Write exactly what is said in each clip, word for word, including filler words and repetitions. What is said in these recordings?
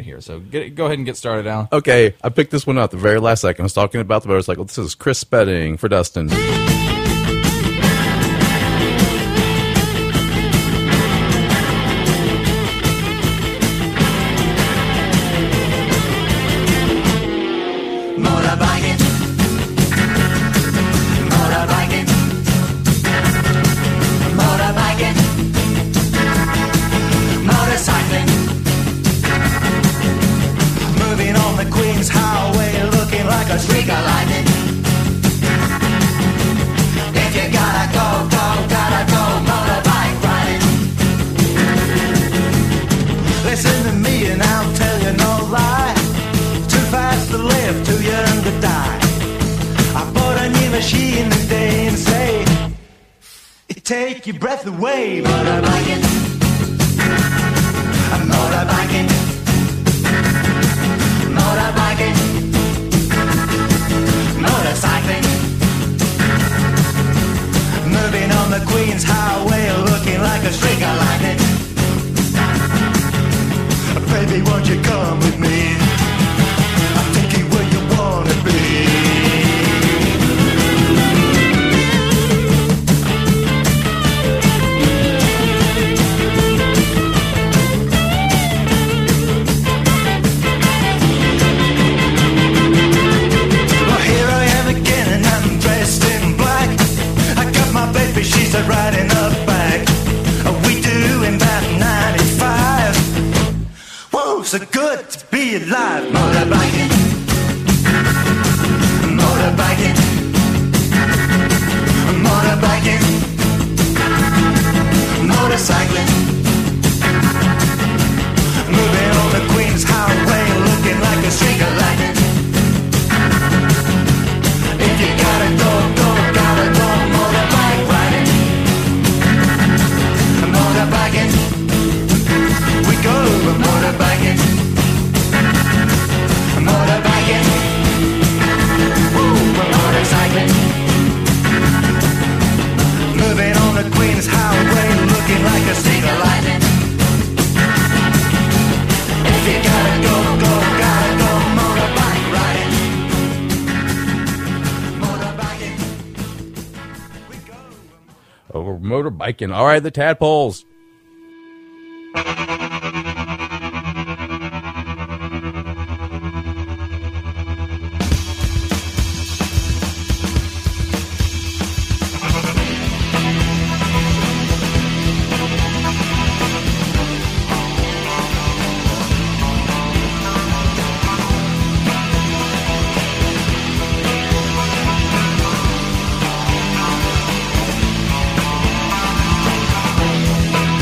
here. So get, go ahead and get started, Alan. Okay, I picked this one up the very last second. I was talking about the motorcycle. This is Chris Spedding for Dustin. Motorbiking, motorbiking, motorbiking, motorcycling, moving on the Queen's Highway, looking like a streak of lightning. If you gotta go, go, gotta go, motorbike riding. Listen to me and I'll tell you no lie. Too fast to live, too young to die. I bought a new machine today and say, it take your breath away. Motorbiking, I'm motorbiking, motorbiking, motorcycling, moving on the Queen's Highway, looking like a streak of lightning. Baby, won't you come with me? I'll take you where you wanna be. Well, here I am again and I'm dressed in black. I got my baby, she's a riding up back. We do in about ninety-five. Whoa, so good to be alive. Motorbiking, motorbiking, motorbiking, motorcycling, moving on the Queen's Highway, looking like a streak of lightning. If you gotta go, go, gotta go, motorbike riding, motorbiking, we go motorbiking, motorbiking, woo, we're motorcycling, moving on the Queen's Highway, looking like a streak of lightning. If you gotta go, go, gotta go, motorbike riding, motorbiking, we go. Oh, we're motorbiking. All right, the Tadpoles. Motorbiking,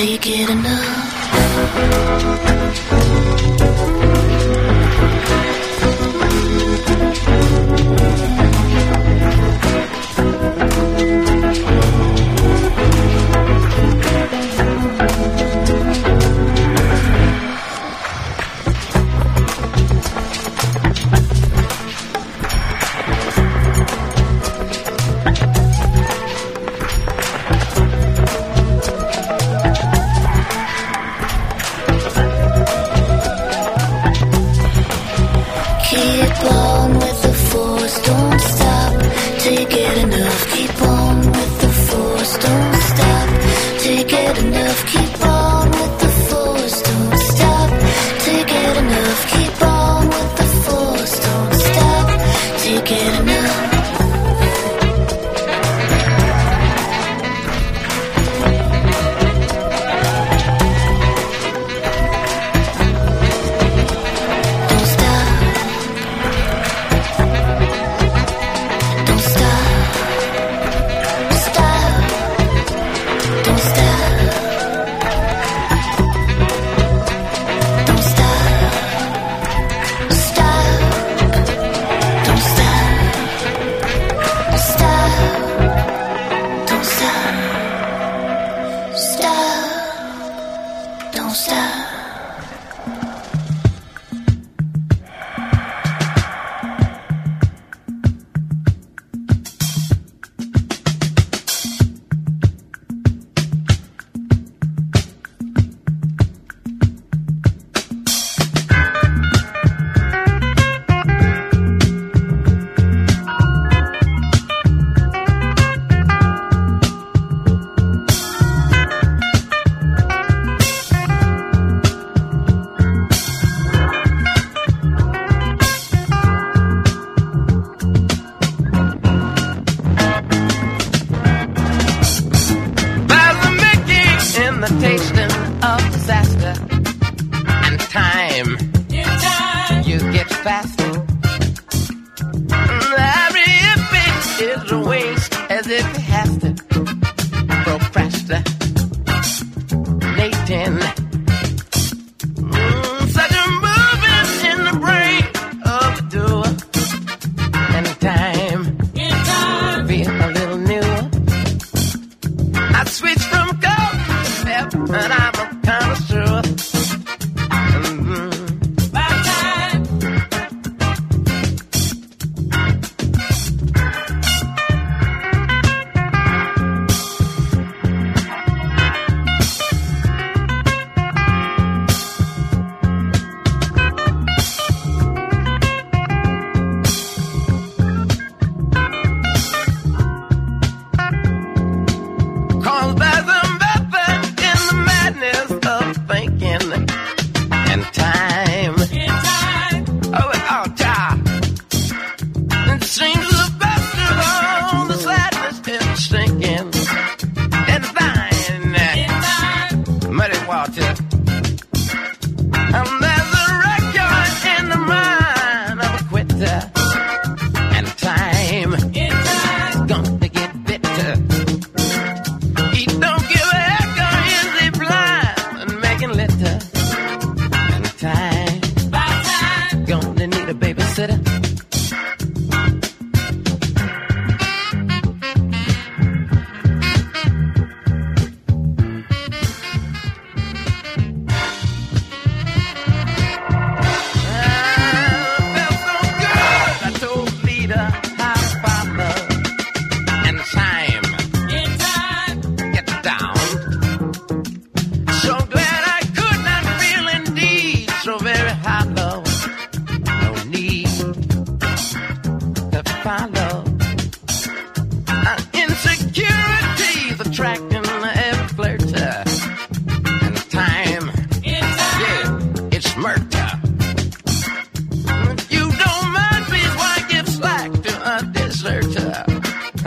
till you get enough.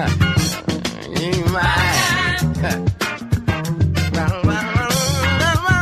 You might.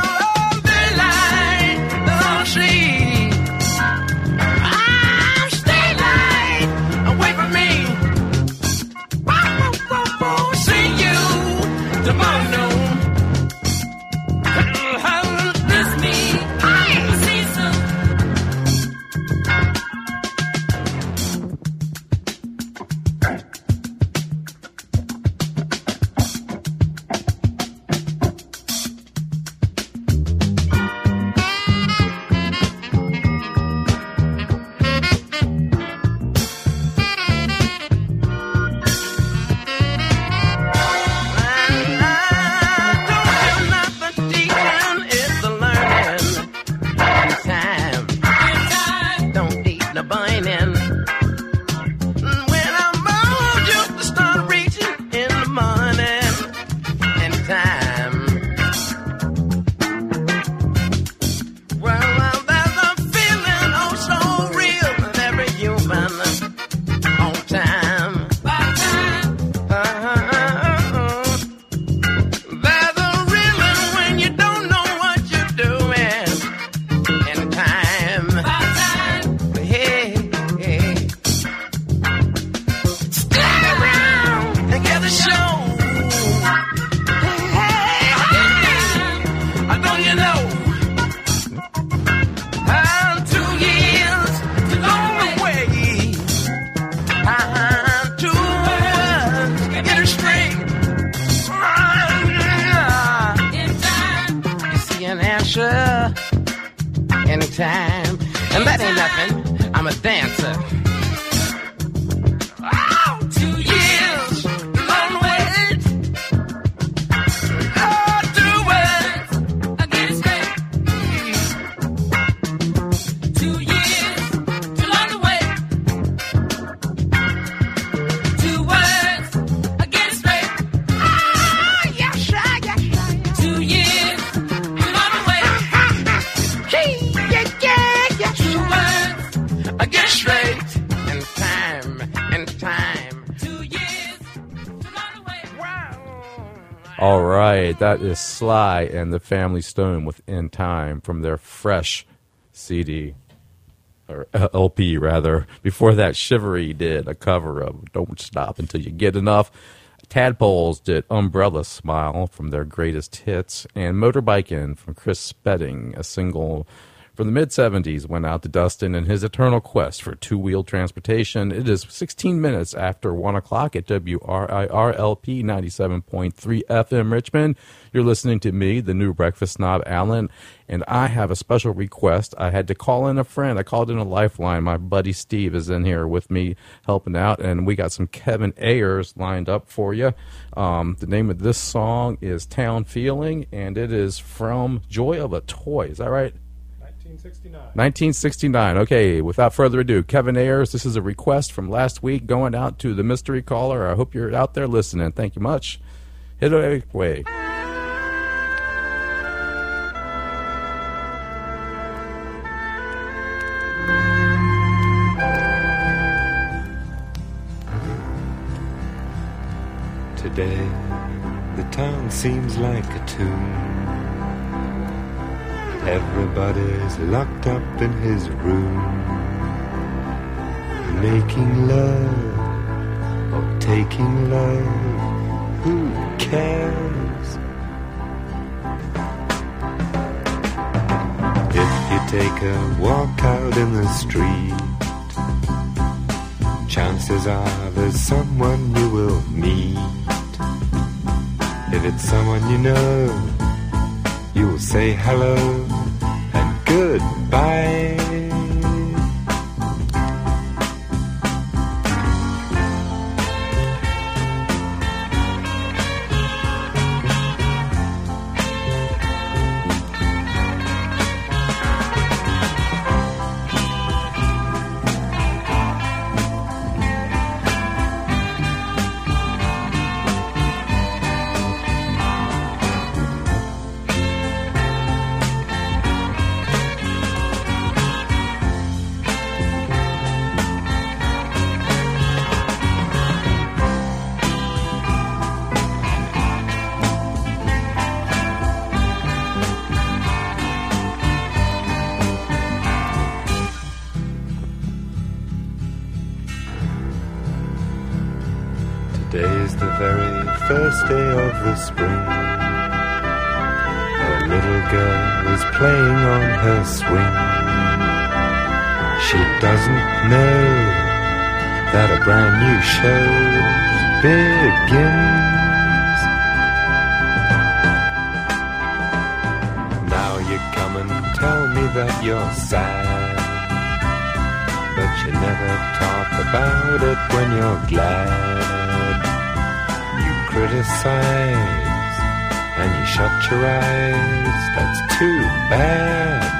an answer anytime. And that ain't nothing. I'm a dancer. Oh, two years, long wait. Oh, two words, I get it straight. Two years, too long to wait. Two words, I get it straight. Ah, yeah, shy, yeah, shy. Two years, too long to wait. Hey, yeah, yeah, yeah. Two words, I get it straight. And time, and time. Two years, too long to wait. Wow. All right, that is Sly and the Family Stone with In Time from their fresh C D, or L P rather. Before that, Shivery did a cover of Don't Stop Until You Get Enough. Tadpoles did Umbrella Smile from their greatest hits. And Motorbikin from Chris Spedding, a single from the mid-seventies, went out to Dustin in his eternal quest for two-wheeled transportation. It is sixteen minutes after one o'clock at W R I R L P ninety-seven point three F M Richmond. You're listening to me, the new breakfast snob, Alan, and I have a special request. I had to call in a friend. I called in a lifeline. My buddy Steve is in here with me helping out, and we got some Kevin Ayers lined up for you. Um, the name of this song is Town Feeling, and it is from Joy of a Toy. Is that right? nineteen sixty-nine. nineteen sixty-nine. Okay, without further ado, Kevin Ayers, this is a request from last week going out to the mystery caller. I hope you're out there listening. Thank you much. Hit it away. Today, the town seems like a tomb. Everybody's locked up in his room, making love or taking love, who cares? If you take a walk out in the street, chances are there's someone you will meet. If it's someone you know, you will say hello and goodbye. Today's the very first day of the spring. A little girl is playing on her swing. She doesn't know that a brand new show begins. Now you come and tell me that you're sad, but you never talk about it when you're glad. Criticize and you shut your eyes. That's too bad.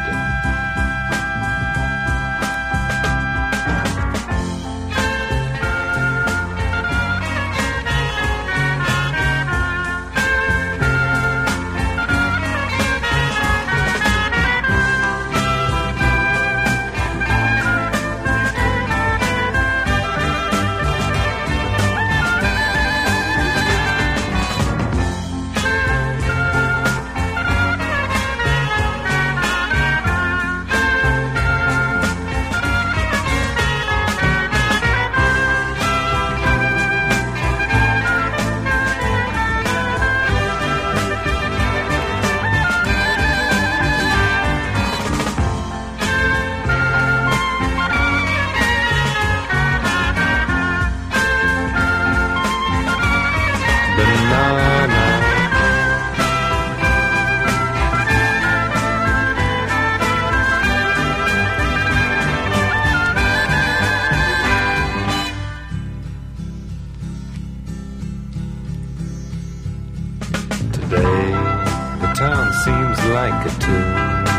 soon.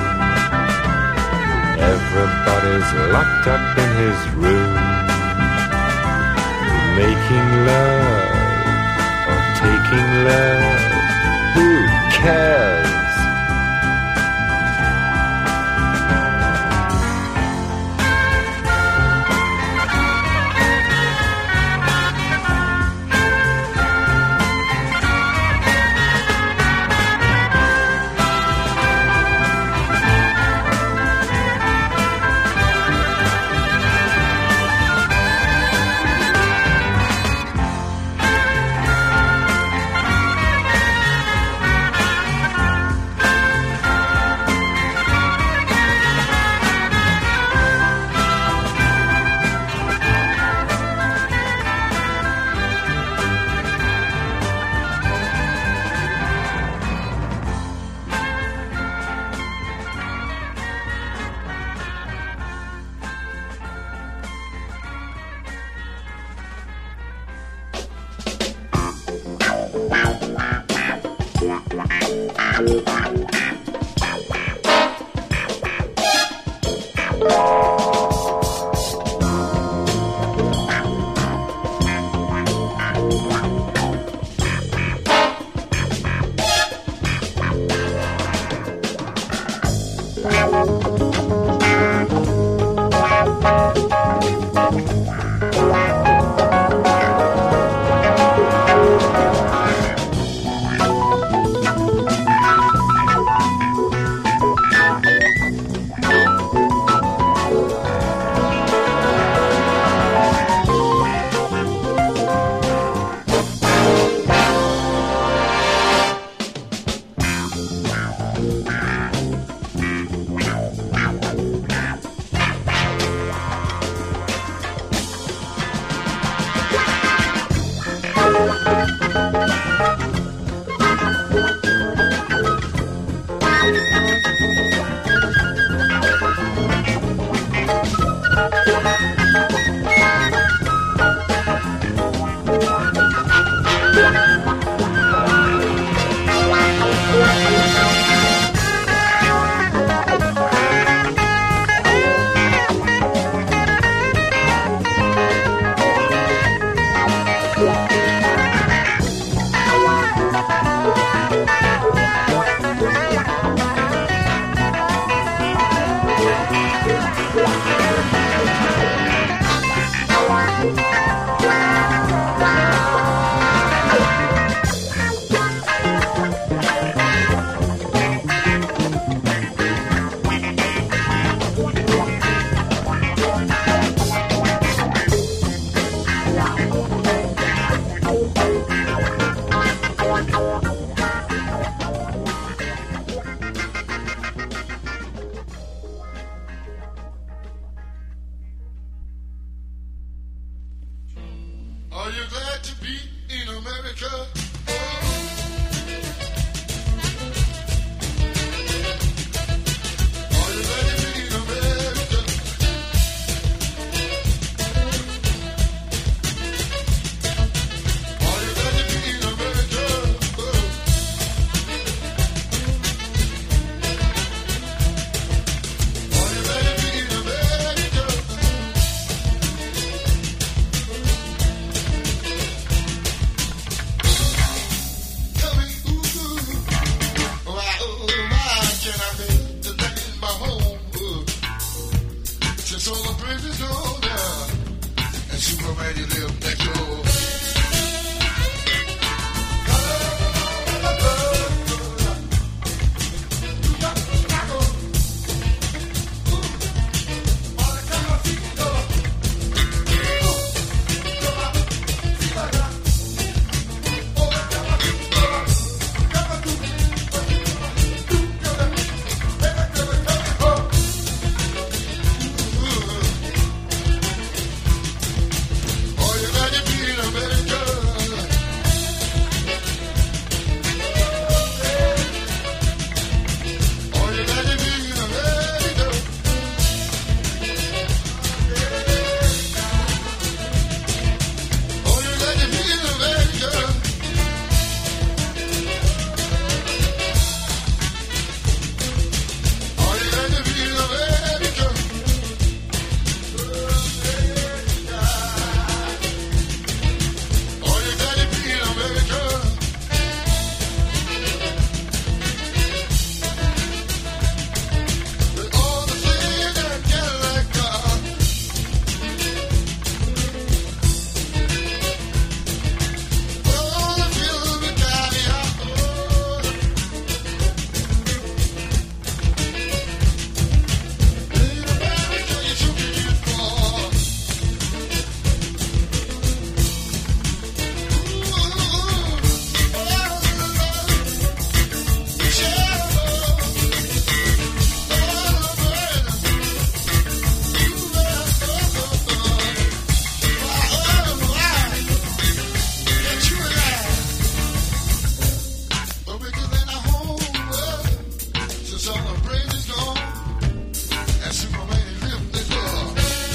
Everybody's locked up in his room, making love or taking love. Who cares? Are you glad to be in America? Are you glad to be in America? Are you glad to be in America? Are you glad to be in America? Tell me, ooh, why, oh, why can't I live the night in my home? Ooh. Since all the bridges go down and Superman you live next door. Are you glad baby's gone, and Superman is living this love.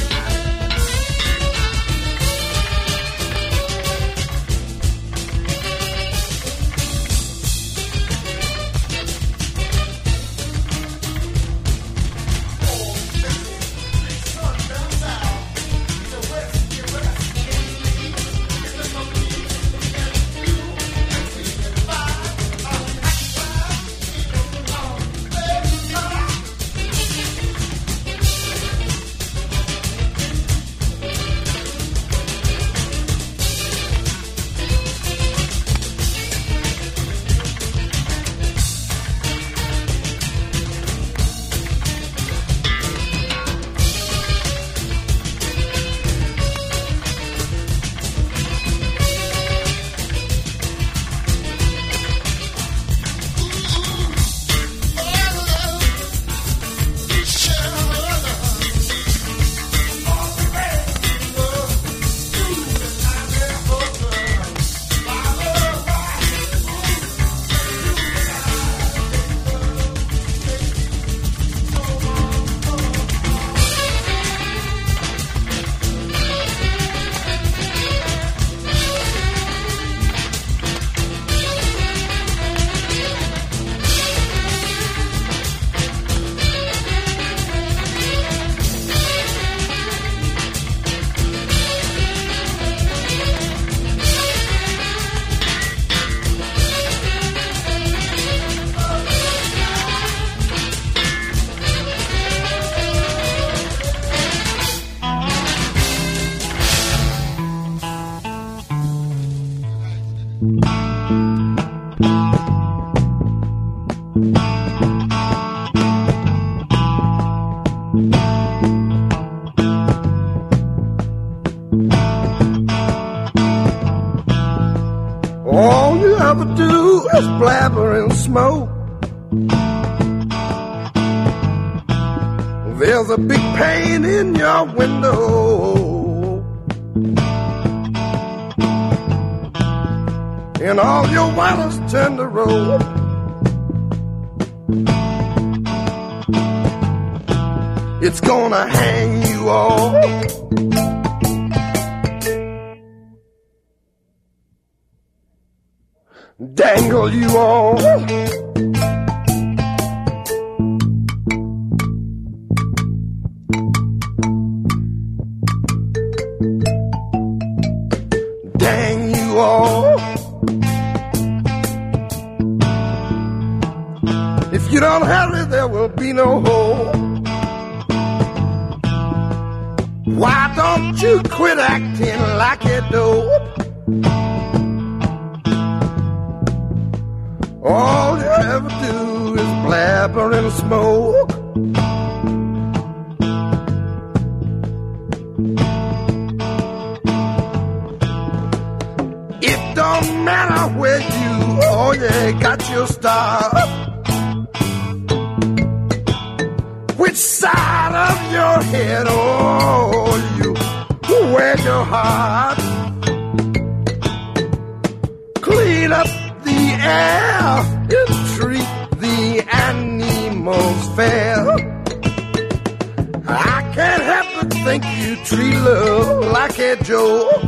All you ever do is blabber and smoke. There's a big pane in your window, and all your waters turn to road. It's gonna hang you all. Dangle you all. Dang you all. If you don't hurry, there will be no hope. Why don't you quit acting like a dope? All you ever do is blabber and smoke. It don't matter where you, oh yeah, got your start. Which side of your head, oh, you wear your heart. Clean up the air and treat the animals fair. I can't help but think you treat love like a joke.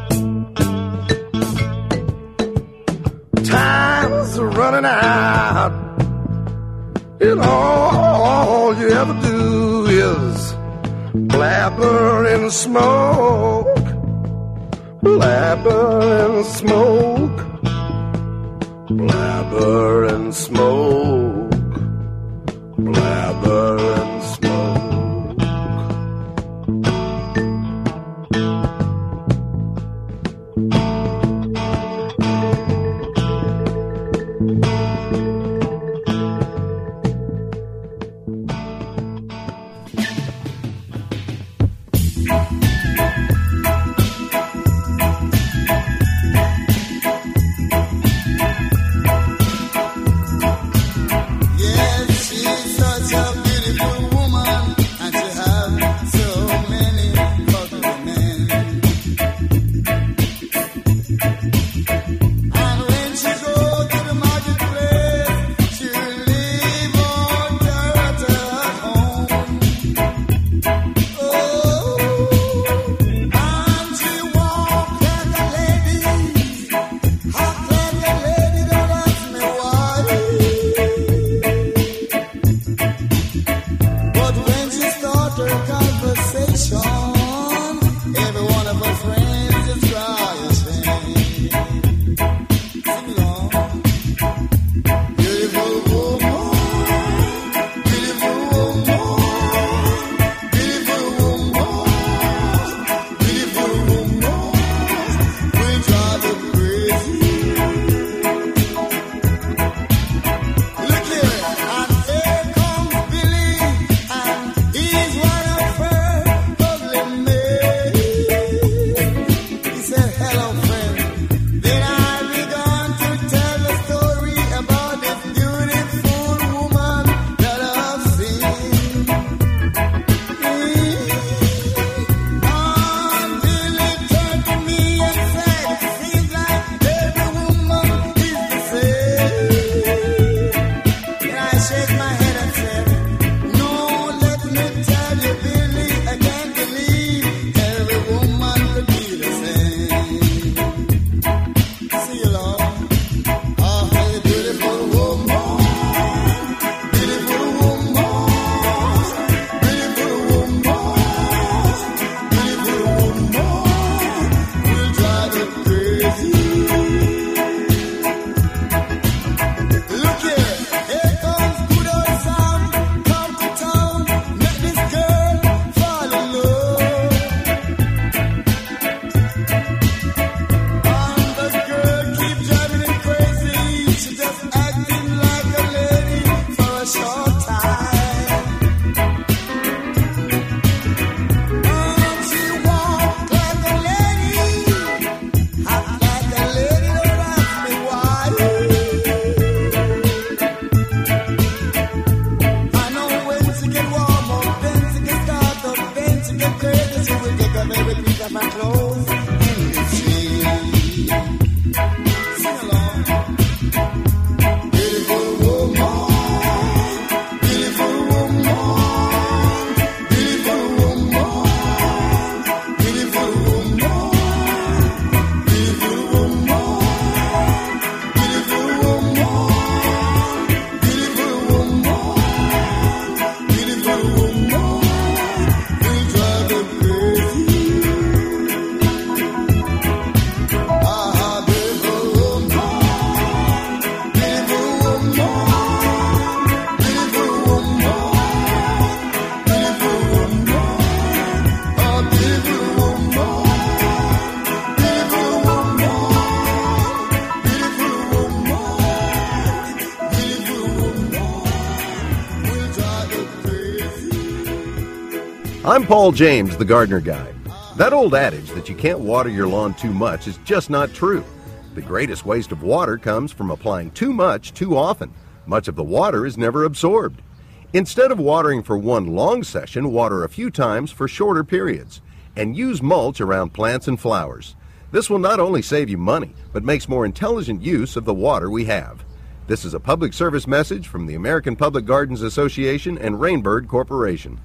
Time's running out, and all you ever do is blabber and smoke, blabber and smoke. Blabber and smoke, blabber and smoke. Yes, she's such a beautiful I'm Paul James, the gardener guy. That old adage that you can't water your lawn too much is just not true. The greatest waste of water comes from applying too much too often. Much of the water is never absorbed. Instead of watering for one long session, water a few times for shorter periods. And use mulch around plants and flowers. This will not only save you money, but makes more intelligent use of the water we have. This is a public service message from the American Public Gardens Association and Rainbird Corporation.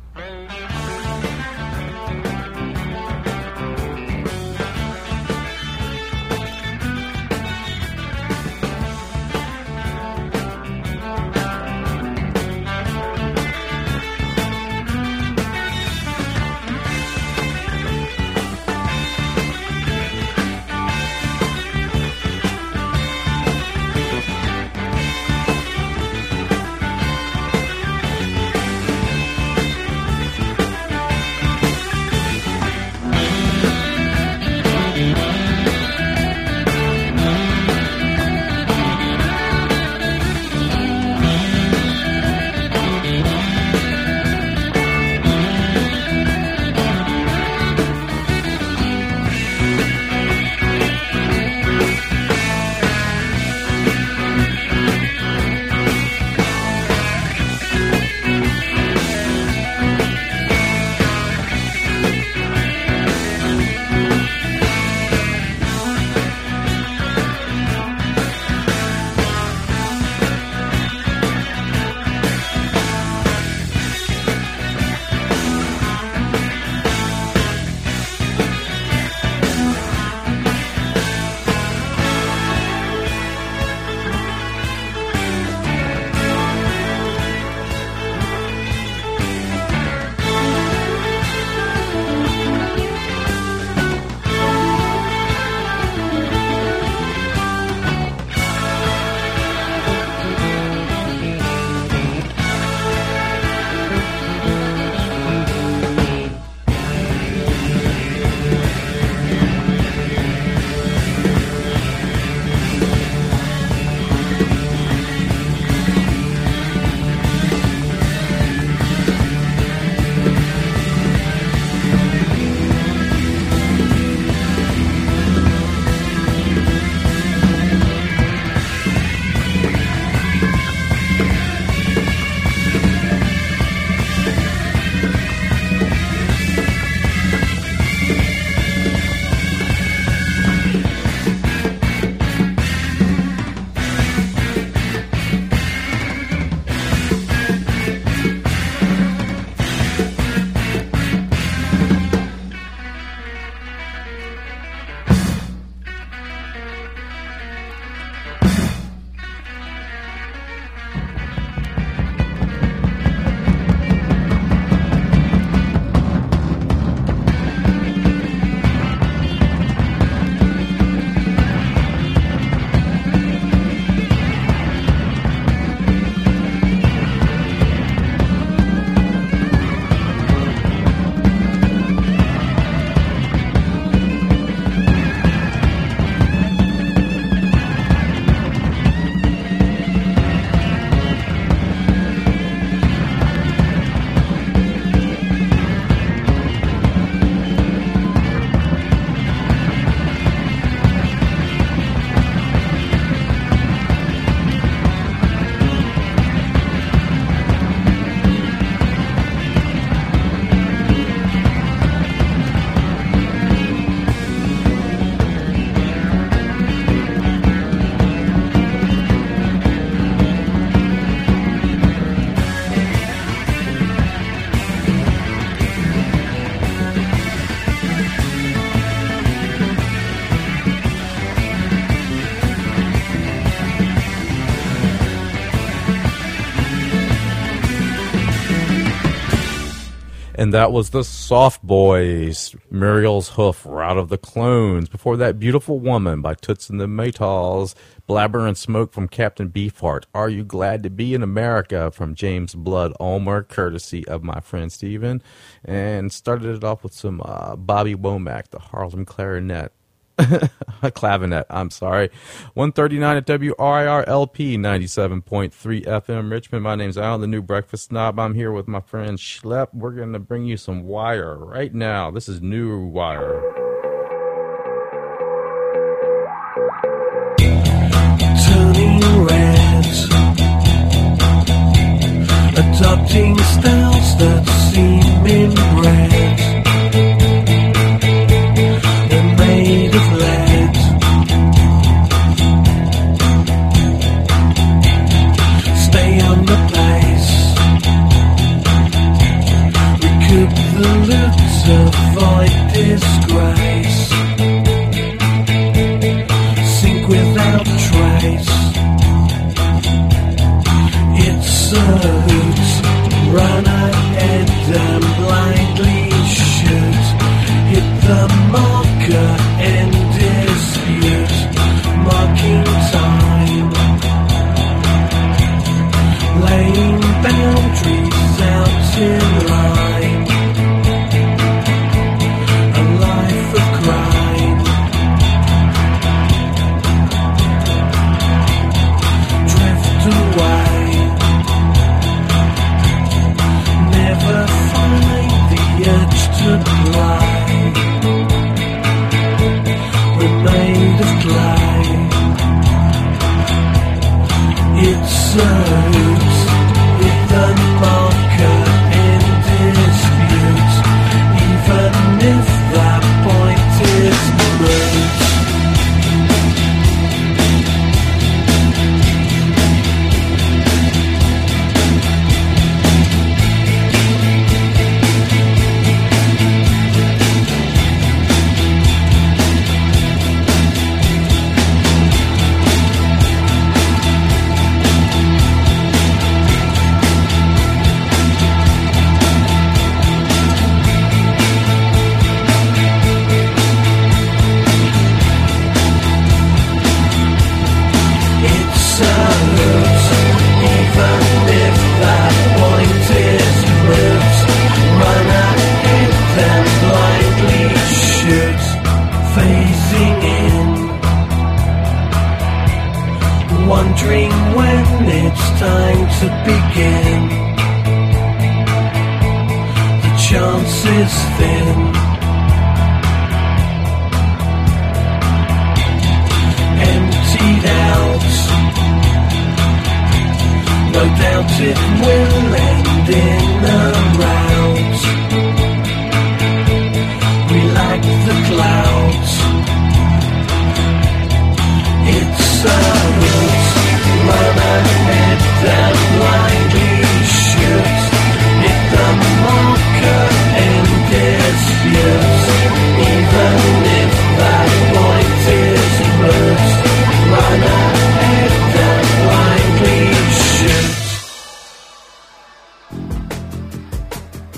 And that was the Soft Boys, Muriel's Hoof, Route of the Clones. Before that, Beautiful Woman by Toots and the Maytals, Blabber and Smoke from Captain Beefheart, Are You Glad to Be in America from James Blood Ulmer, courtesy of my friend Steven. And started it off with some uh, Bobby Womack, the Harlem Clarinet. clavinet, I'm sorry. one thirty-nine at W R I R L P ninety-seven point three F M Richmond. My name's Alan, the new breakfast snob. I'm here with my friend Schlepp. We're going to bring you some Wire right now. This is New Wire. Turning red, adopting styles that seem inbred. They're made of lead. Stay on the pace. Recoup the loot, avoid disgrace. Sink without trace. It's a hoot. Run ahead and blindly shoot. Hit the marker and dispute. Marking time. Laying boundaries out in line. A life of crime. Drift away. Never find the urge to play. We're made of clay. It's a hoot with a marker and dispute, even if that point is moot. Wondering when it's time to begin. The chance is thin. Emptied out. No doubt it will end in a rout. We like the clouds. It's a hoot. Run ahead and blindly shoot. Hit the marker and dispute. Even if that point is moot. Run ahead and blindly shoot.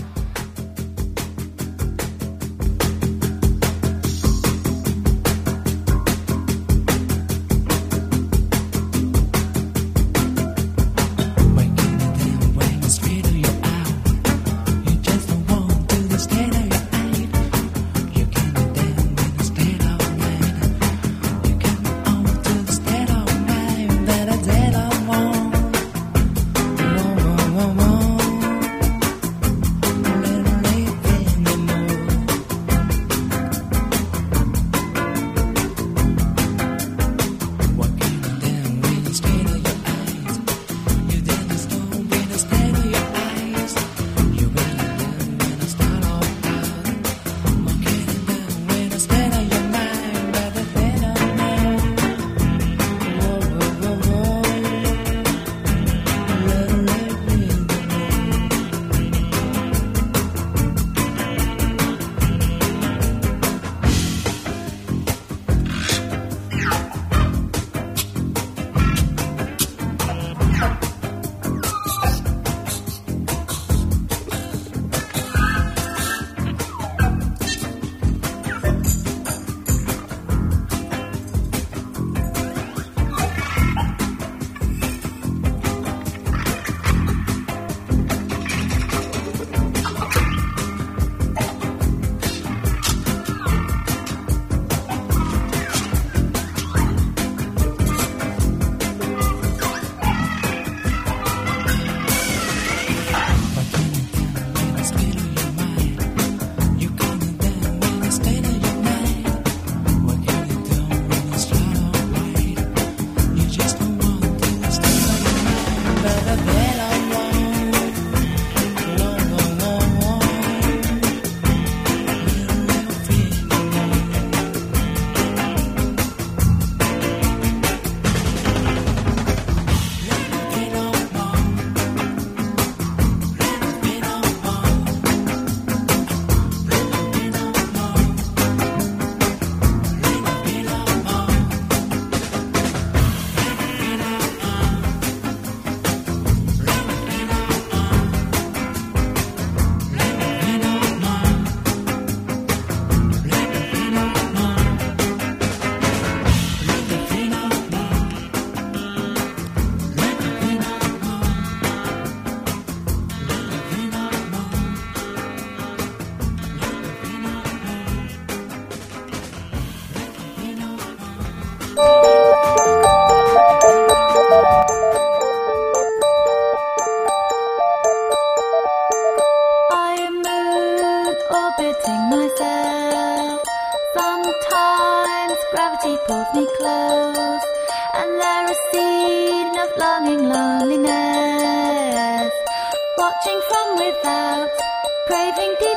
without, craving deep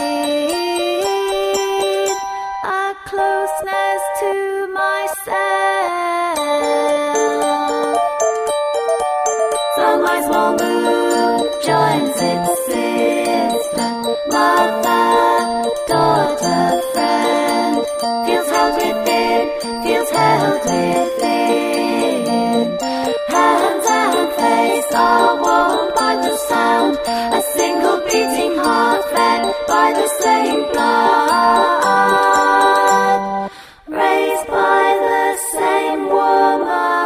within, a closeness to myself. So my small moon joins its sister, mother, daughter, friend, feels held within, feels held within. Hands and face are warmed by the sound, a single beating heart fed by the same blood, raised by the same woman.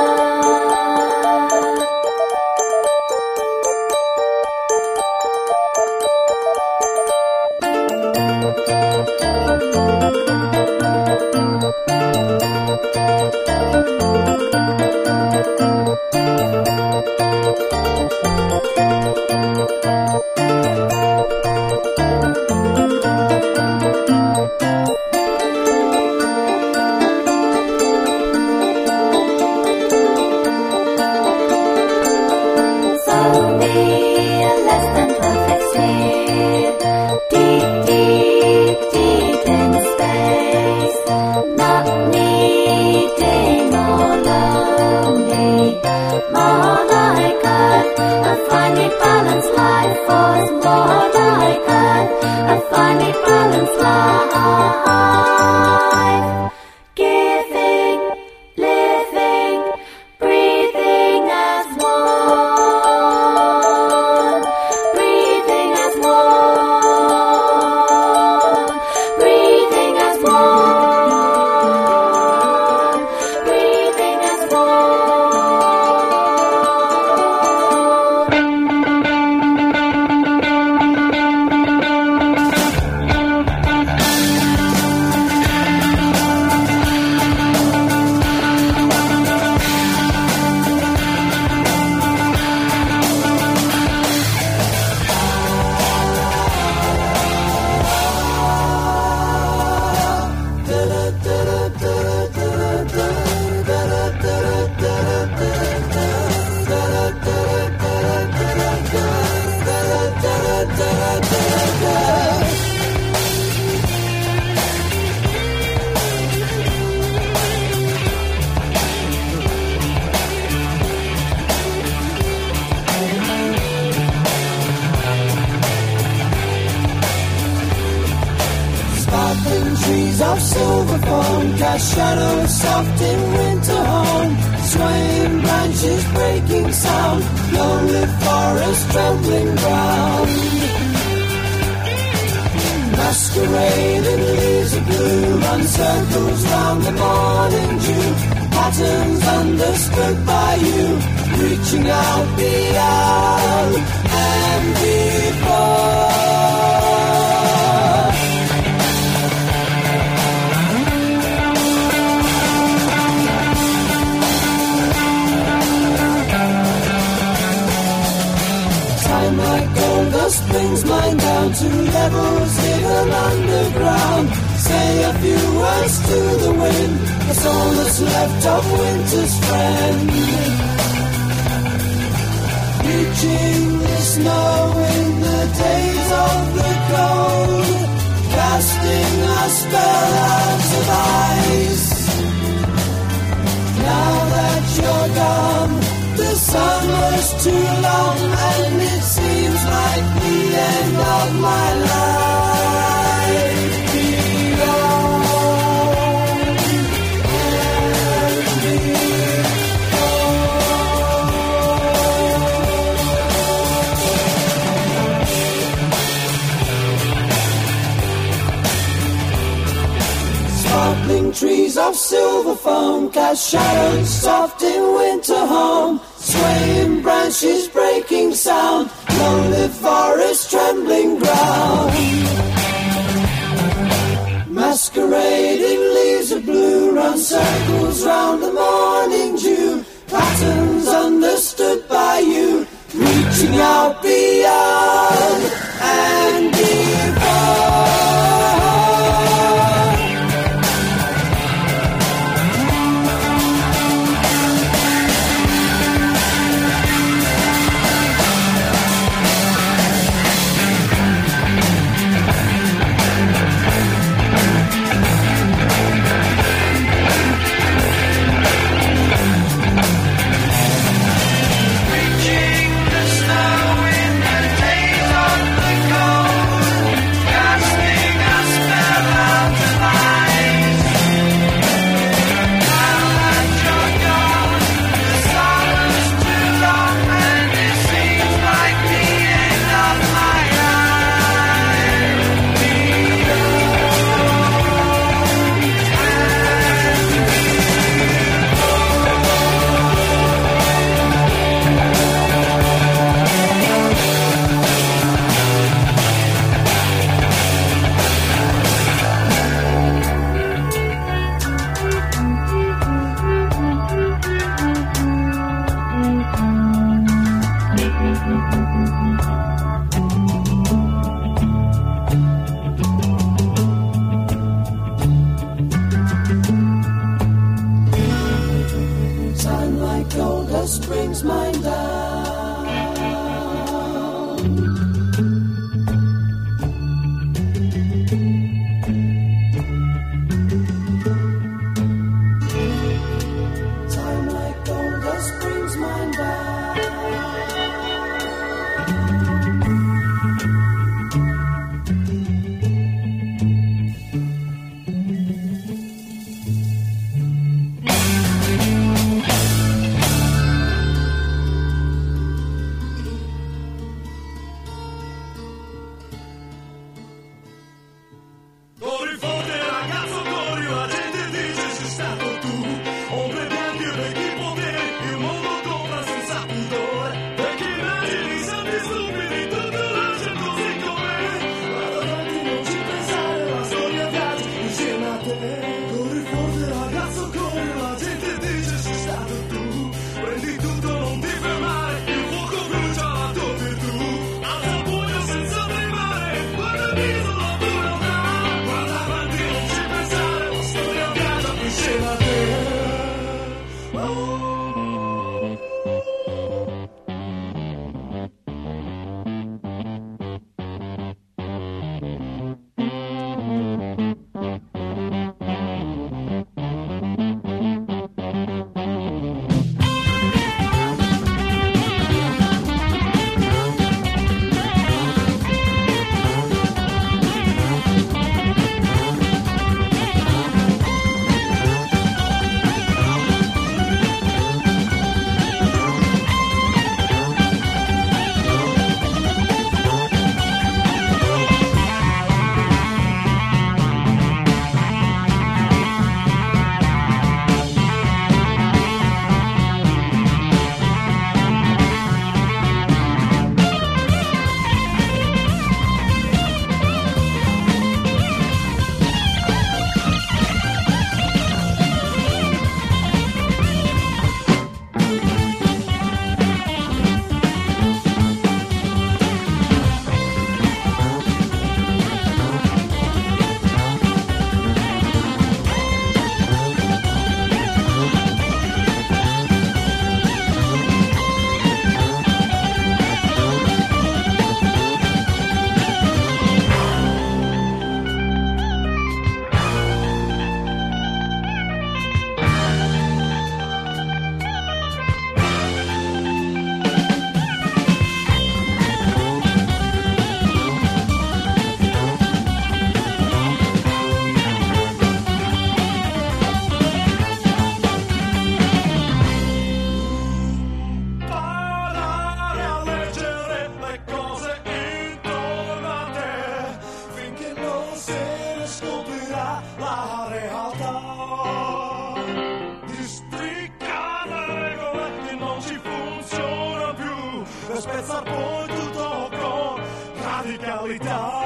Trees of silver foam cast shadows soft in winter home. Swaying branches breaking sound, lonely forest trembling ground. Masquerading leaves of blue run circles round the morning dew. Patterns understood by you, reaching out beyond and before. Time like gold dust brings mine down to levels hidden underground. Say a few words to the wind, that's all that's left of winter's friend. Reaching the snow in the days of the cold, casting a spell out of ice. Now that you're gone, the summer's too long and it seems like the end of my life. Beyond and beyond. Sparkling trees of silver foam cast shadows soft in winter home. Swaying branches breaking sound, lonely forest trembling ground. Masquerading leaves of blue run circles round the morning dew. Patterns understood by you, reaching out beyond and before. poi tu tocco radicalità.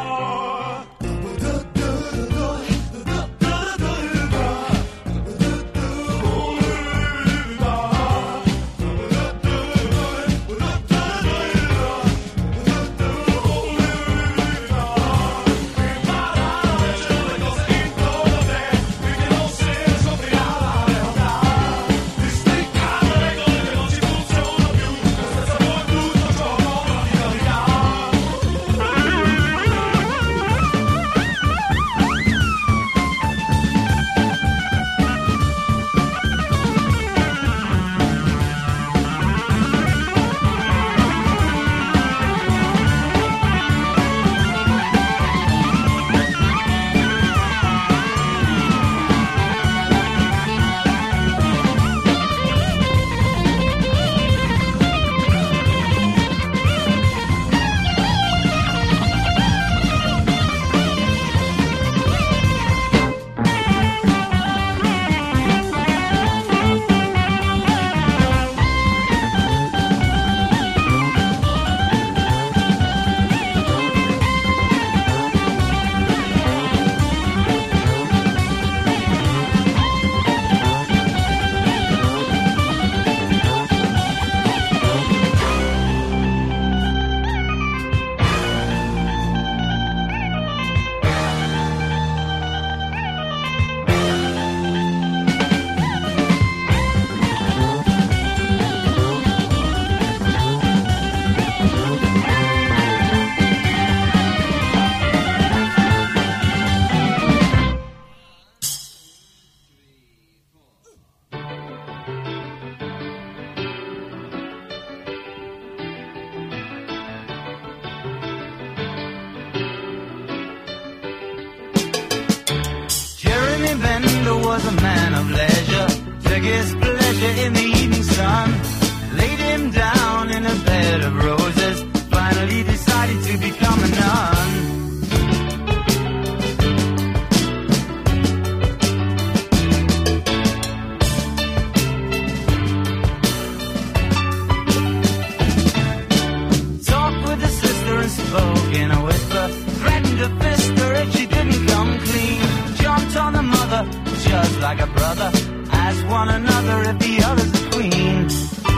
Was a man of leisure, took his pleasure in the evening sun, laid him down in a bed of roses, finally decided to become a nun. Talked with the sister and spoke in a whisper, threatened to fist her if she didn't come clean, jumped on the mother just like a brother, ask one another if the other's a queen.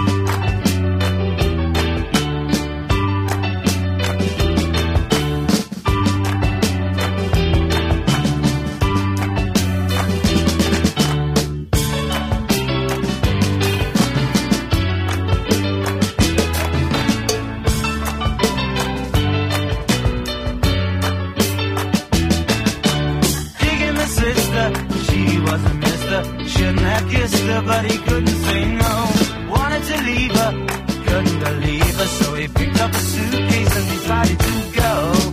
Digging the sister, she was a mister, shouldn't have kissed her, but he couldn't say no. Wanted to leave her, couldn't believe her, so he picked up a suitcase and decided to go.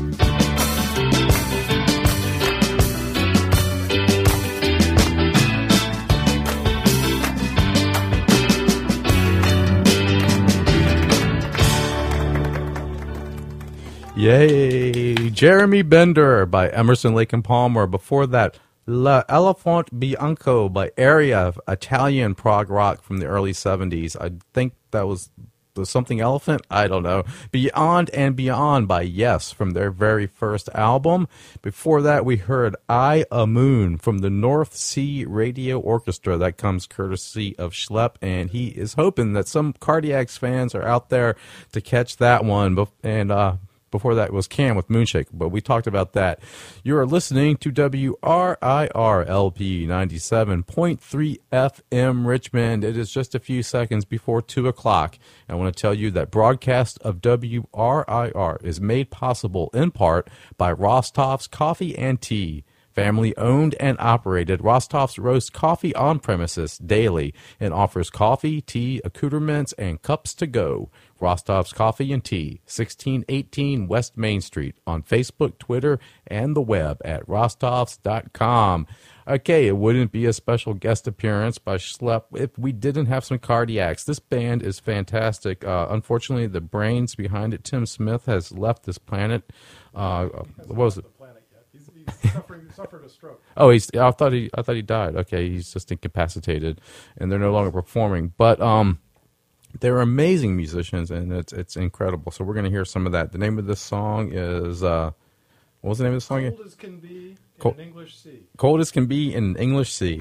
Yay! Jeremy Bender by Emerson, Lake and Palmer. Before that, La Elefante Bianco by Area, Italian prog rock from the early seventies. I think that was, was something elephant? I don't know. Beyond and Beyond by Yes from their very first album. Before that, we heard I A Moon from the North Sea Radio Orchestra. That comes courtesy of Schlepp, and he is hoping that some Cardiacs fans are out there to catch that one. And, uh, Before that was Cam with Moonshake, but we talked about that. You are listening to W R I R L P ninety-seven point three F M Richmond. It is just a few seconds before two o'clock. I want to tell you that broadcast of W R I R is made possible in part by Rostov's Coffee and Tea. Family owned and operated, Rostov's roasts coffee on premises daily and offers coffee, tea, accoutrements, and cups to go. Rostov's Coffee and Tea, sixteen eighteen West Main Street, on Facebook, Twitter, and the web at rostovs dot com. Okay, it wouldn't be a special guest appearance by Schlepp if we didn't have some Cardiacs. This band is fantastic. Uh, unfortunately, the brains behind it, Tim Smith, has left this planet. Uh, what was it? Suffering, suffered a stroke. Oh, he's. I thought he. I thought he died. Okay, he's just incapacitated, and they're no longer performing. But um, They're amazing musicians, and it's it's incredible. So we're going to hear some of that. The name of this song is, uh, what was the name of the song? Cold as can be in Cold, an English sea. Cold as can be in an English sea.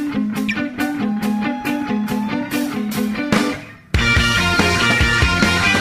Thank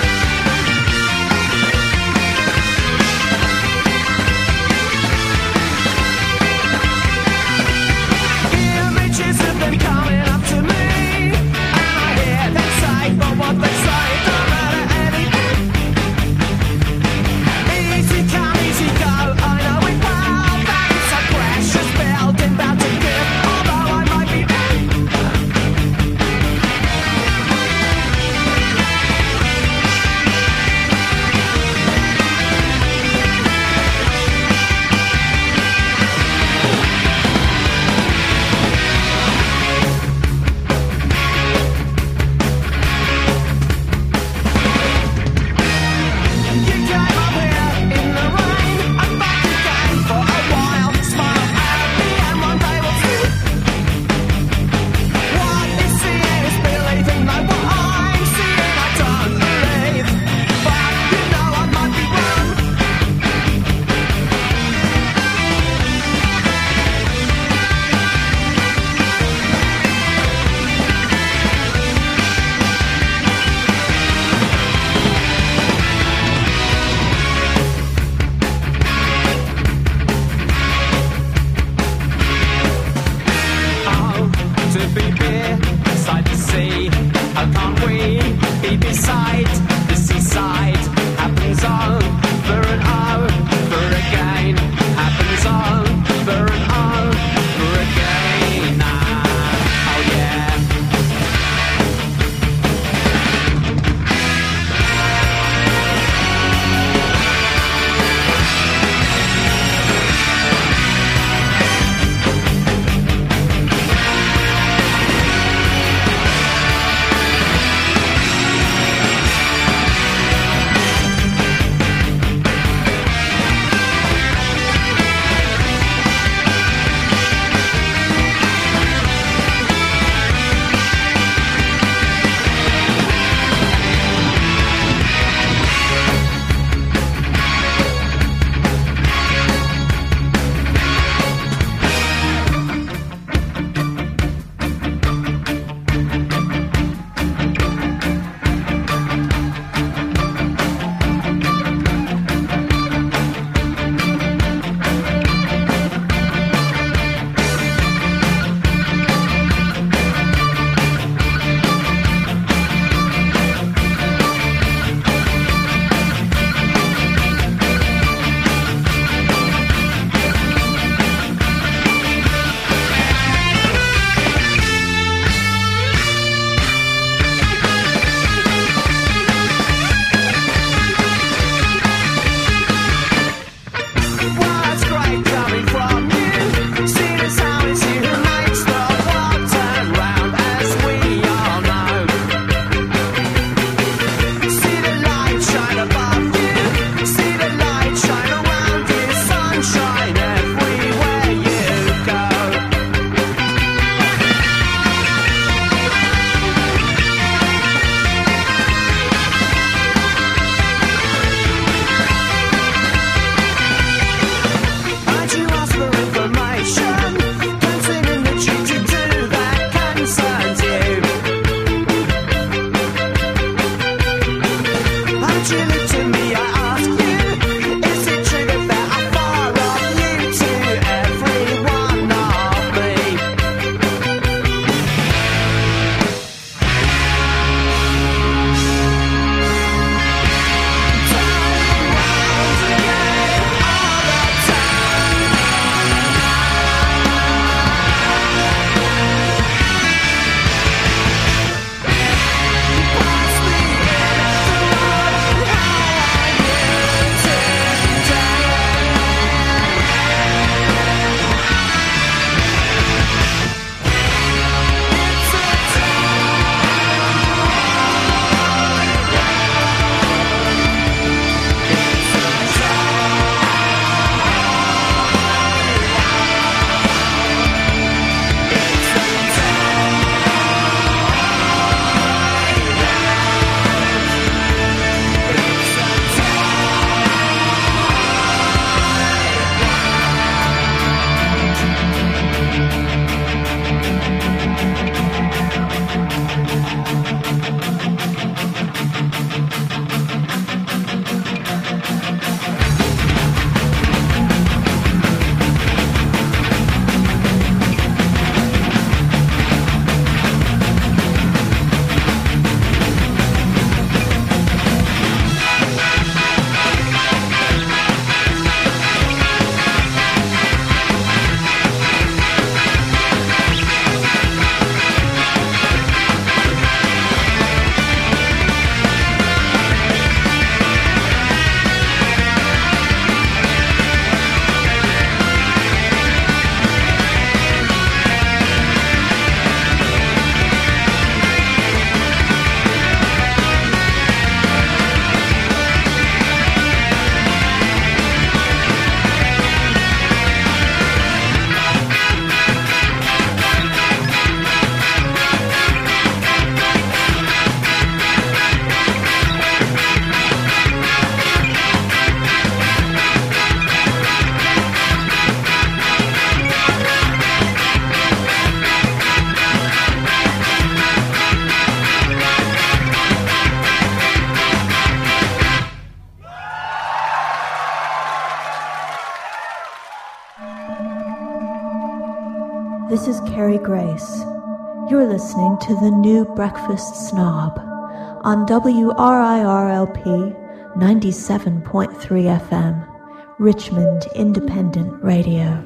This is Carrie Grace. You're listening to The New Breakfast Snob on W R I R L P ninety-seven point three F M, Richmond Independent Radio.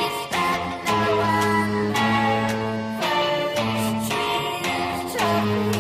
Thank you.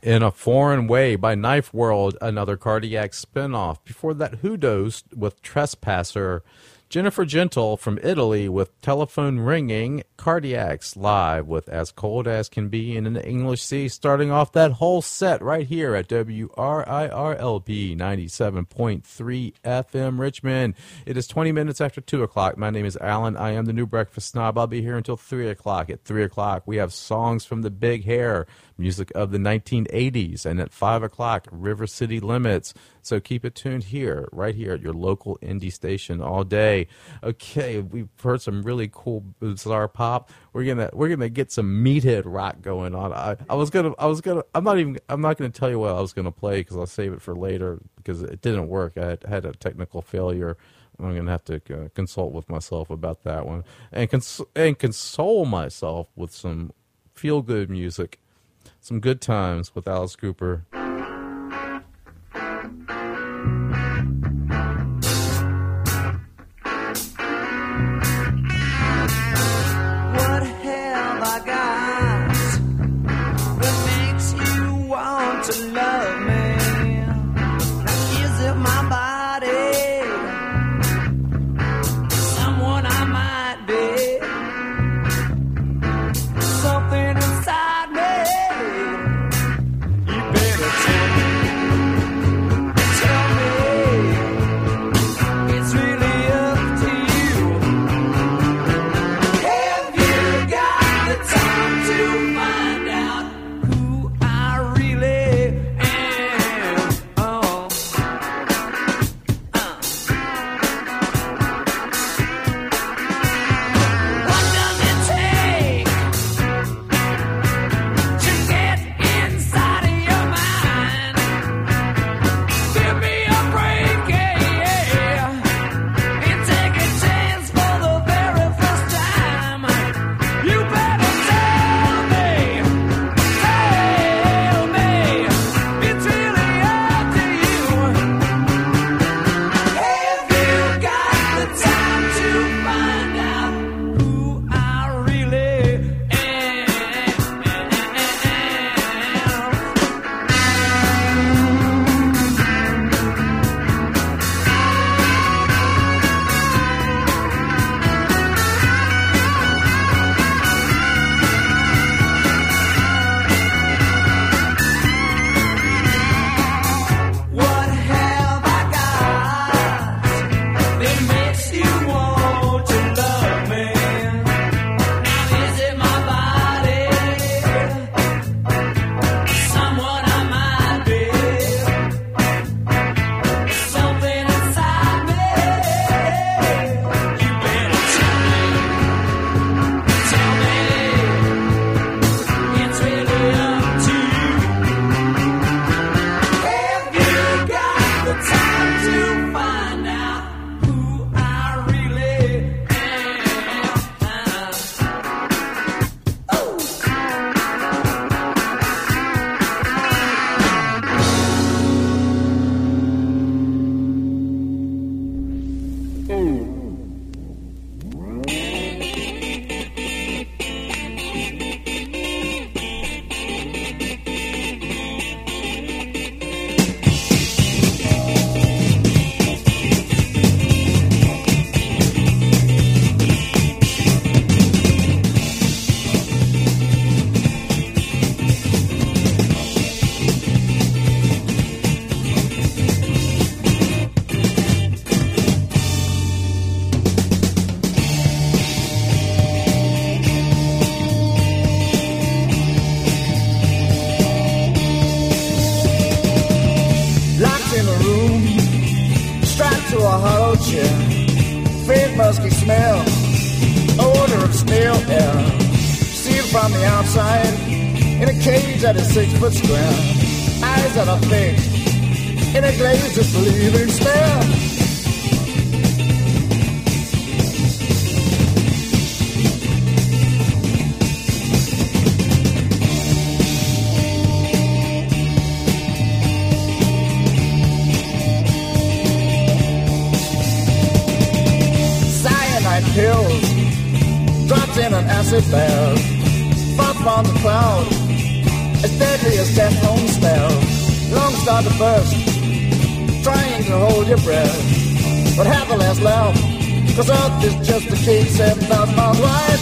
In a Foreign Way by Knife World, another Cardiac spinoff. Before that, Who Dosed with Trespasser. Jennifer Gentle from Italy with Telephone Ringing. Cardiacs live with As Cold As Can Be in an English Sea. Starting off that whole set right here at W R I R L P ninety-seven point three F M Richmond. It is twenty minutes after two o'clock. My name is Alan. I am the New Breakfast Snob. I'll be here until three o'clock. At three o'clock, we have songs from the Big Hair, music of the nineteen eighties. And at five o'clock, River City Limits. So keep it tuned here, right here at your local indie station all day. Okay, we've heard some really cool bizarre pop. We're gonna we're gonna get some meathead rock going on. I, I was gonna I was gonna I'm not even I'm not gonna tell you what I was gonna play because I'll save it for later because it didn't work. I had, had a technical failure. I'm gonna have to uh, consult with myself about that one and cons- and console myself with some feel good music, some good times with Alice Cooper. To love me, is it my body? Someone I might be, something inside me. You better tell me, tell me. It's really up to you. Have you got the time to find out who I really musky smell, odor of stale air, sealed from the outside, in a cage that is six foot square, eyes that are fixed, in a glazed disbelieving stare. Pills dropped in an acid bath, far from the cloud, as deadly as death on spell. Lungs start to burst, trying to hold your breath. But have the last laugh, cause Earth is just a cake seven thousand miles wide.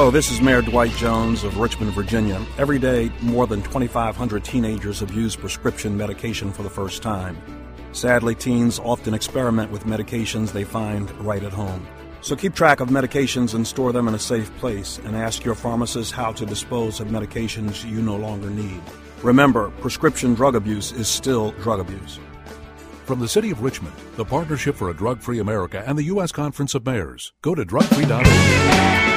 Hello, this is Mayor Dwight Jones of Richmond, Virginia. Every day, more than twenty-five hundred teenagers abuse prescription medication for the first time. Sadly, teens often experiment with medications they find right at home. So keep track of medications and store them in a safe place, and ask your pharmacist how to dispose of medications you no longer need. Remember, prescription drug abuse is still drug abuse. From the City of Richmond, the Partnership for a Drug-Free America, and the U S Conference of Mayors, go to drug free dot org.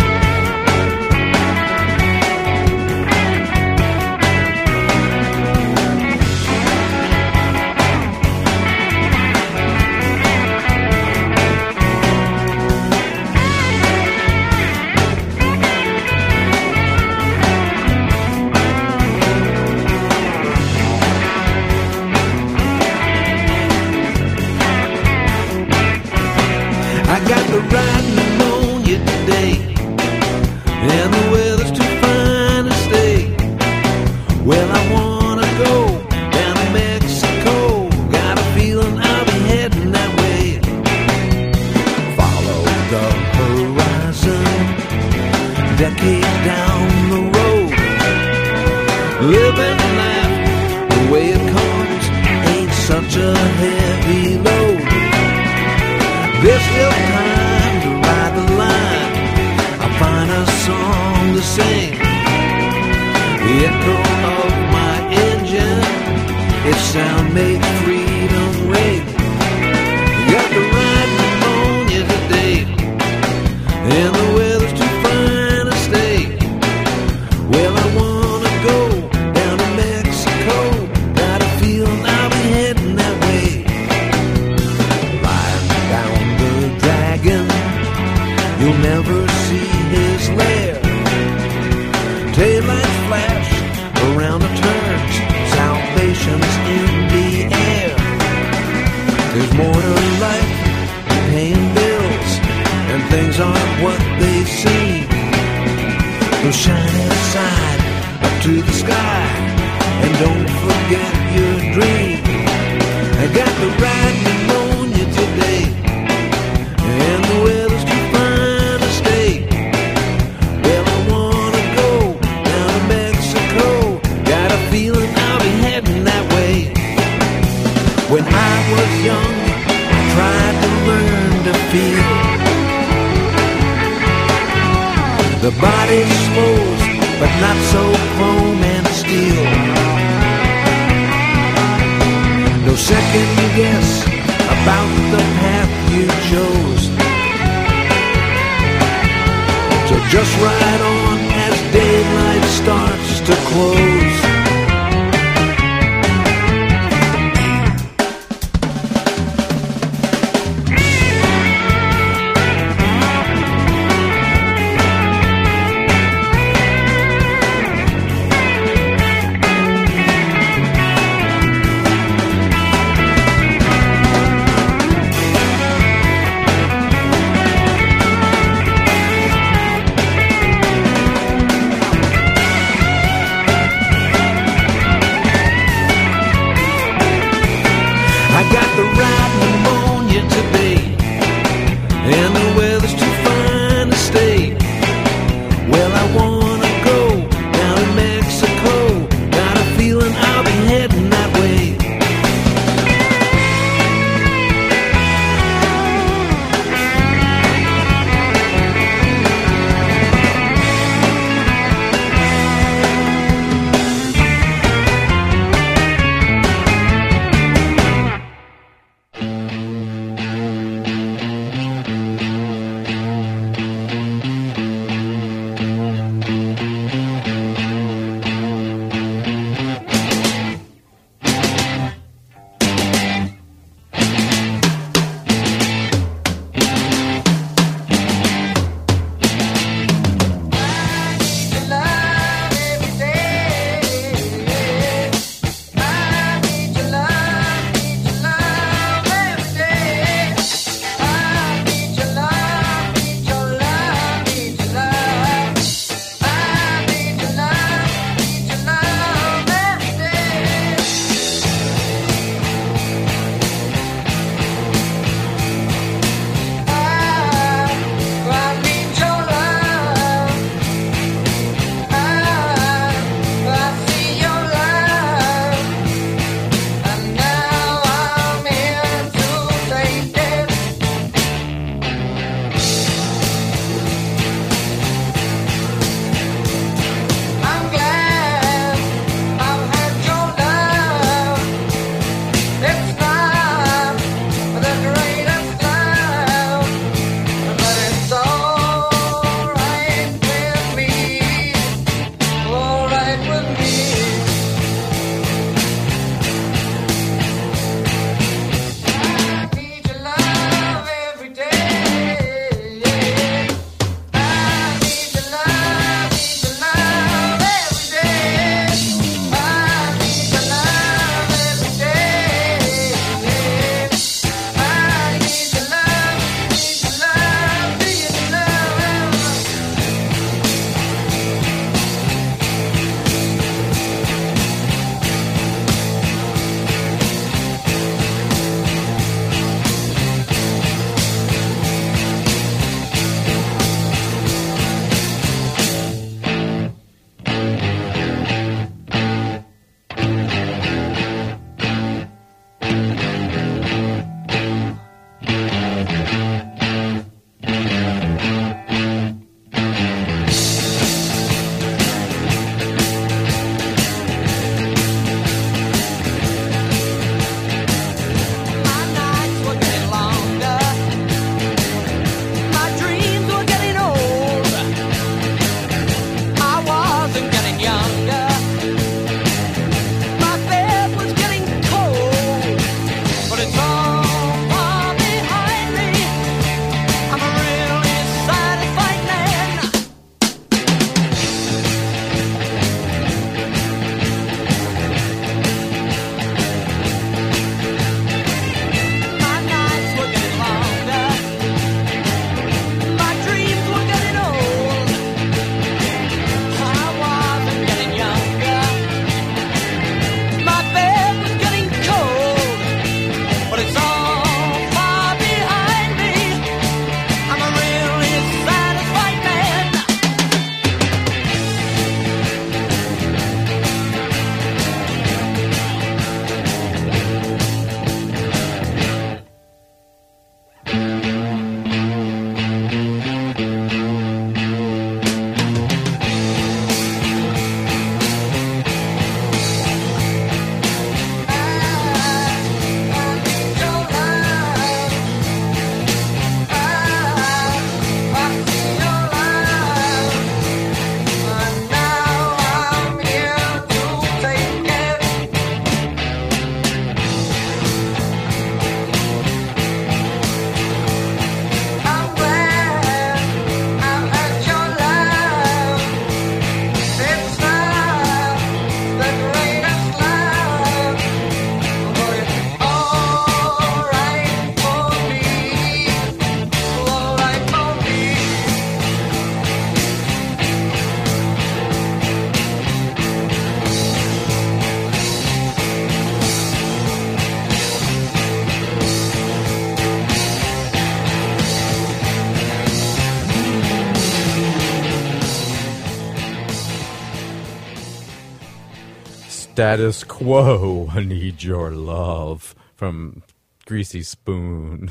Status Quo, I Need Your Love from Greasy Spoon.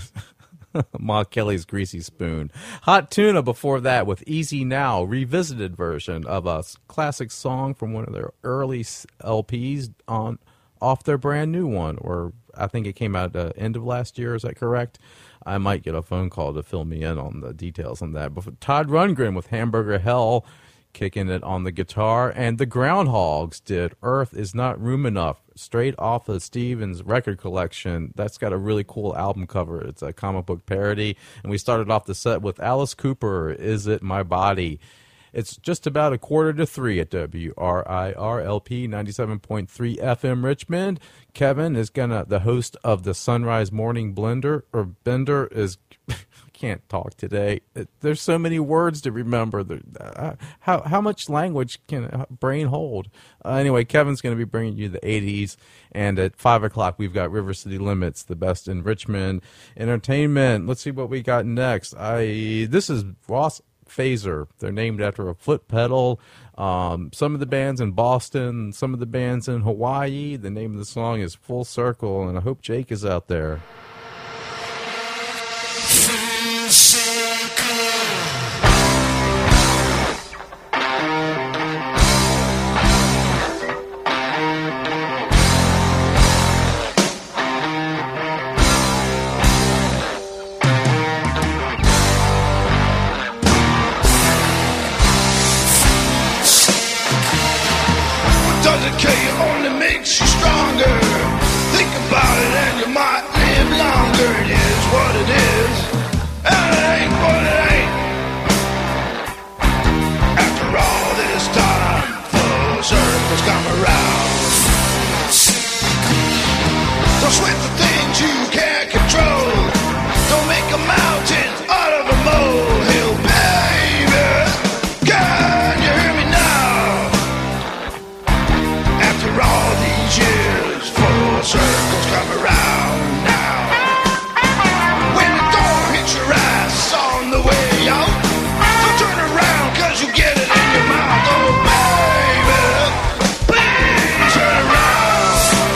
Ma Kelly's Greasy Spoon. Hot Tuna before that with Easy Now, revisited version of a classic song from one of their early L Ps on off their brand new one, or I think it came out at the end of last year. Is that correct? I might get a phone call to fill me in on the details on that. But Todd Rundgren with Hamburger Hell, kicking it on the guitar, and the Groundhogs did Earth Is Not Room Enough, straight off of Steven's record collection. That's got a really cool album cover. It's a comic book parody, and we started off the set with Alice Cooper, Is It My Body? It's just about a quarter to three at W R I R L P ninety-seven point three F M Richmond. Kevin is gonna, the host of the Sunrise Morning Blender, or Bender, is can't talk today. There's so many words to remember. Uh, how how much language can a brain hold? Uh, anyway, Kevin's going to be bringing you the eighties, and at five o'clock we've got River City Limits, the best in Richmond entertainment. Let's see what we got next. I this is Ross Phaser. They're named after a foot pedal. Um, some of the bands in Boston, some of the bands in Hawaii. The name of the song is Full Circle, and I hope Jake is out there.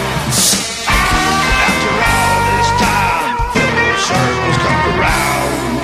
Circles come around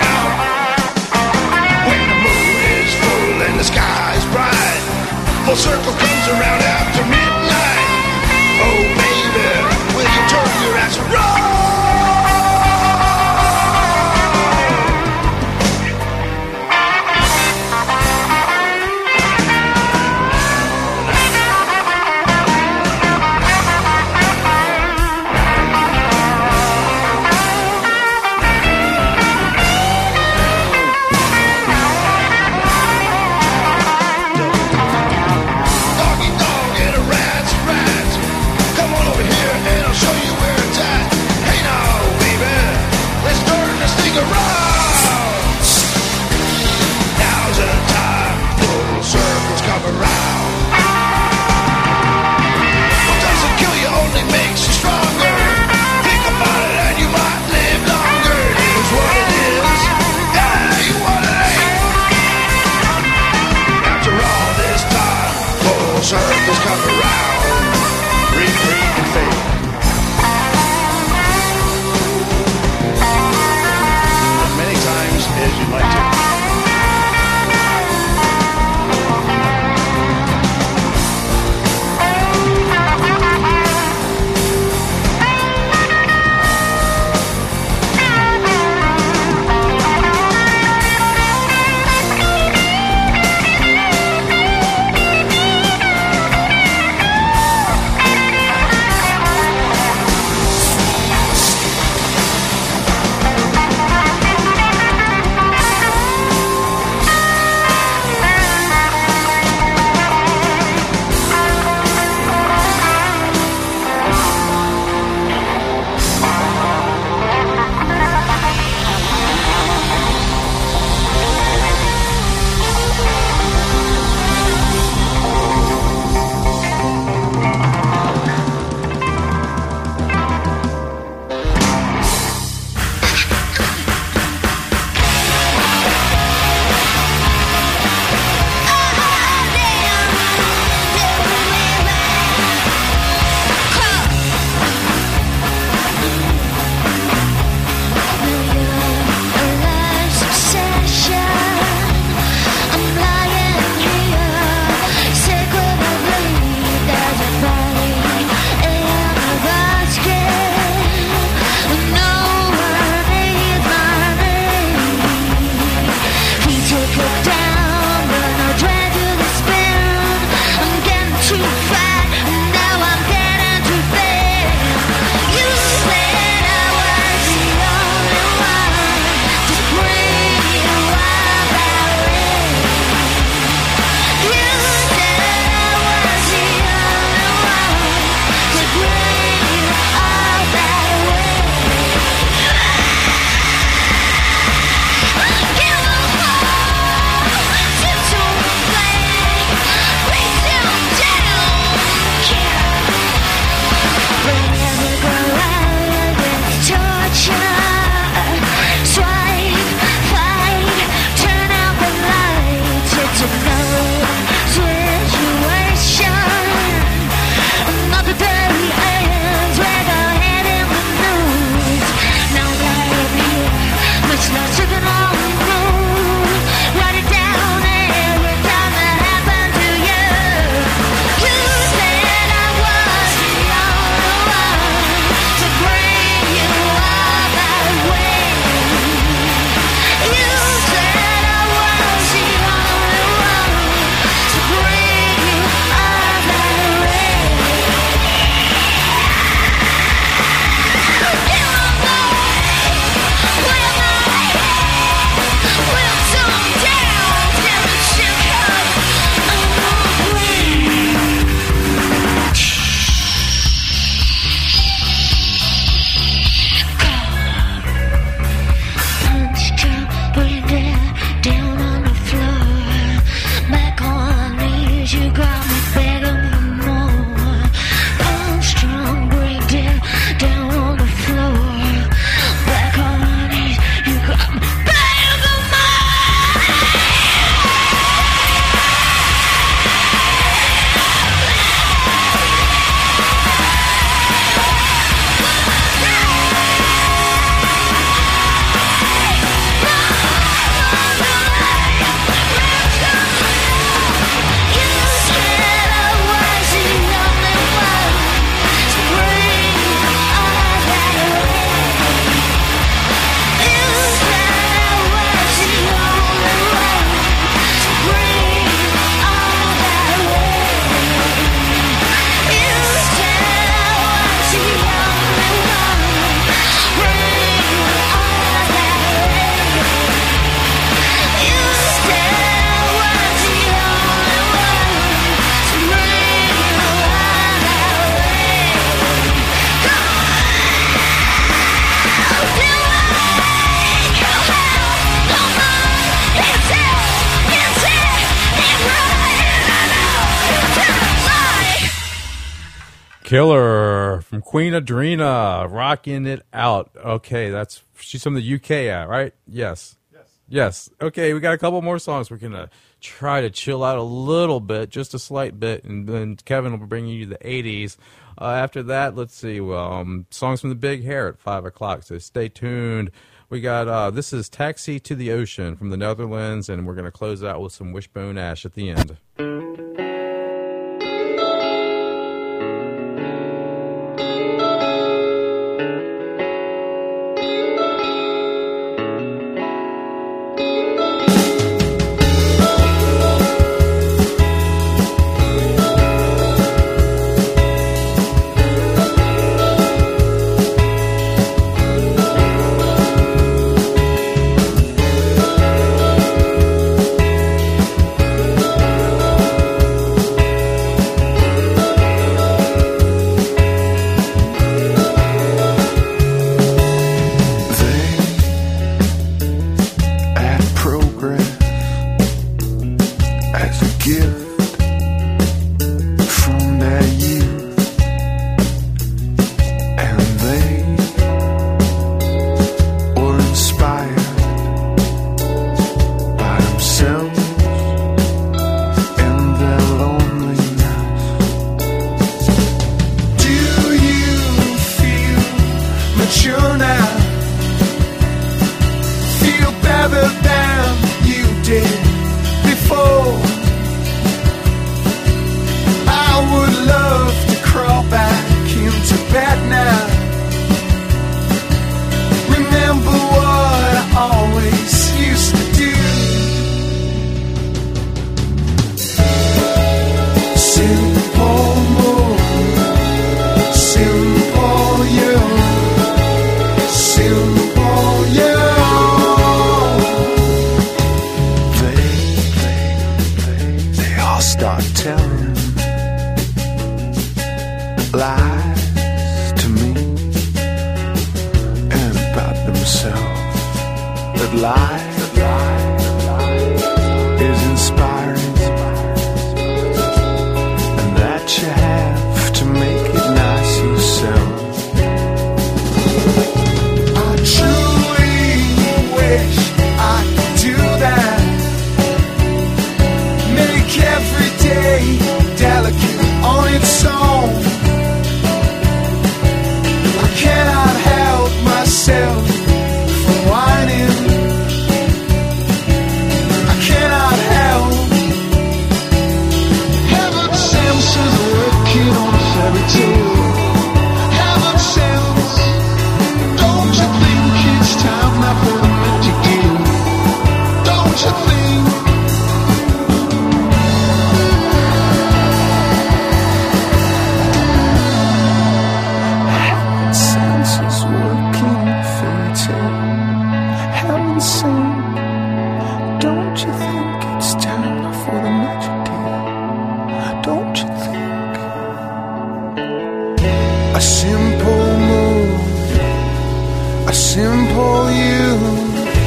Killer from Queen Adrena, rocking it out. Okay, that's she's from the U K, at, right? Yes. Yes. Yes. Okay, we got a couple more songs. We're gonna try to chill out a little bit, just a slight bit, and then Kevin will bring you the eighties. Uh, after that, let's see, well, um, songs from the Big Hair at five o'clock, so stay tuned. We got, uh, this is Taxi to the Ocean from the Netherlands, and we're going to close out with some Wishbone Ash at the end.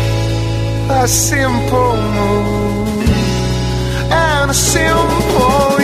A simple move and a simple